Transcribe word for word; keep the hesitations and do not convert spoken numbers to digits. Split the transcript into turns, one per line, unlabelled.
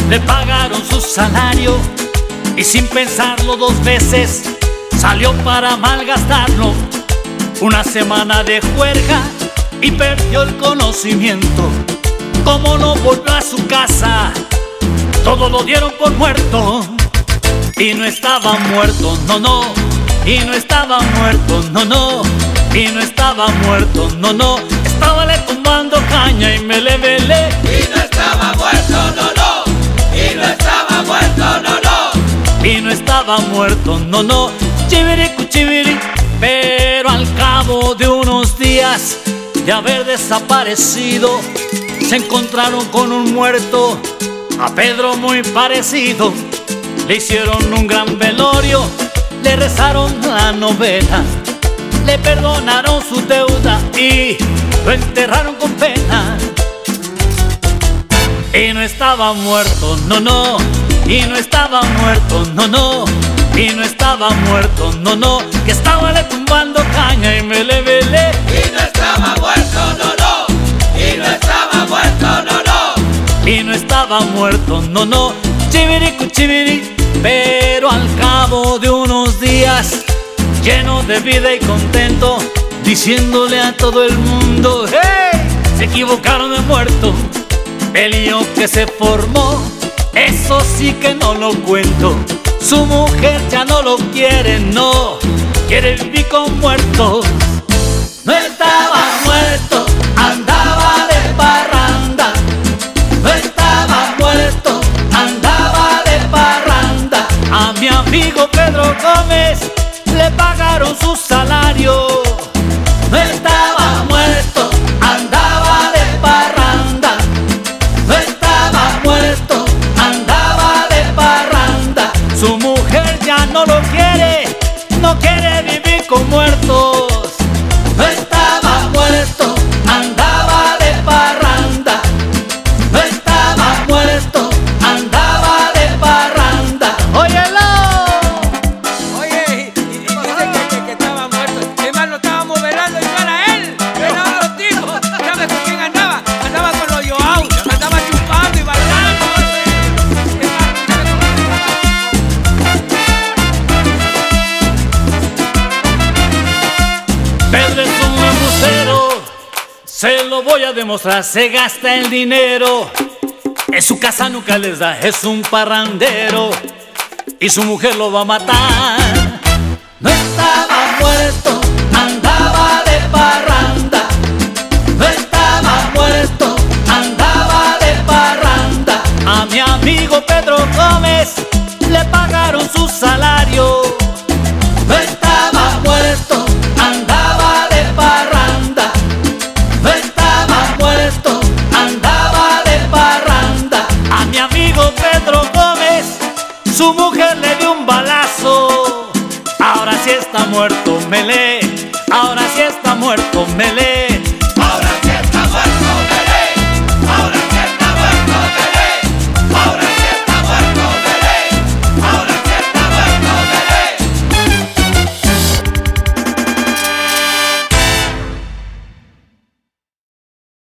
Le pagaron su salario y sin pensarlo dos veces salió para malgastarlo. Una semana de juerga y perdió el conocimiento. Como no volvió a su casa, todo lo dieron por muerto. Y no estaba muerto, no, no. Y no estaba muerto, no, no. Y no estaba muerto, no, no. Estaba le tumbando caña y me le velé.
Y no estaba muerto, no, no. Y no estaba muerto, no, no.
Y no estaba muerto, no, no. Chiviri, cuchiviri. Pero al cabo de unos días de haber desaparecido, se encontraron con un muerto, a Pedro muy parecido. Le hicieron un gran velorio, le rezaron la novena, le perdonaron su deuda y lo enterraron con pena. Y no estaba muerto, no, no. Y no estaba muerto, no, no. Y no estaba muerto, no, no. Que estaba le tumbando caña y me le velé.
Y no estaba muerto, no, no. Y no estaba muerto, no, no.
Y no estaba muerto, no, no. Chiviri, cuchiviri. Pero al cabo de unos días, lleno de vida y contento, diciéndole a todo el mundo: ¡hey! Se equivocaron de muerto. El lío que se formó, eso sí que no lo cuento. Su mujer ya no lo quiere, no. Quiere vivir con muertos. No estaba muerto, andaba de parranda. No estaba muerto, andaba de parranda. A mi amigo Pedro Gómez le pagaron su salario. No estaba muerto, andaba de parranda. No estaba muerto, andaba de parranda. Su mujer ya no lo quiere, no quiere vivir con muertos. No estaba muerto, andaba de parranda. No estaba muerto, andaba de parranda. ¡Óyelo!
Oye, y, y dice que, que, que estaba muerto. Es más, lo estábamos velando y no era él. Era los tiros. ¿Sabes con quién andaba? Andaba con los Joao. Andaba chupando y bailando.
Pedro es un embustero, se lo voy a demostrar. Se gasta el dinero, en su casa nunca les da. Es un parrandero y su mujer lo va a matar. No estaba muerto, andaba de parranda. No estaba muerto, andaba de parranda. A mi amigo Pedro Gómez le pagaron su salario. No estaba muerto, andaba de parranda. No estaba muerto, andaba de parranda. A mi amigo Pedro Gómez su mujer le dio un balazo. Ahora sí está muerto, mele. Ahora sí está muerto, mele.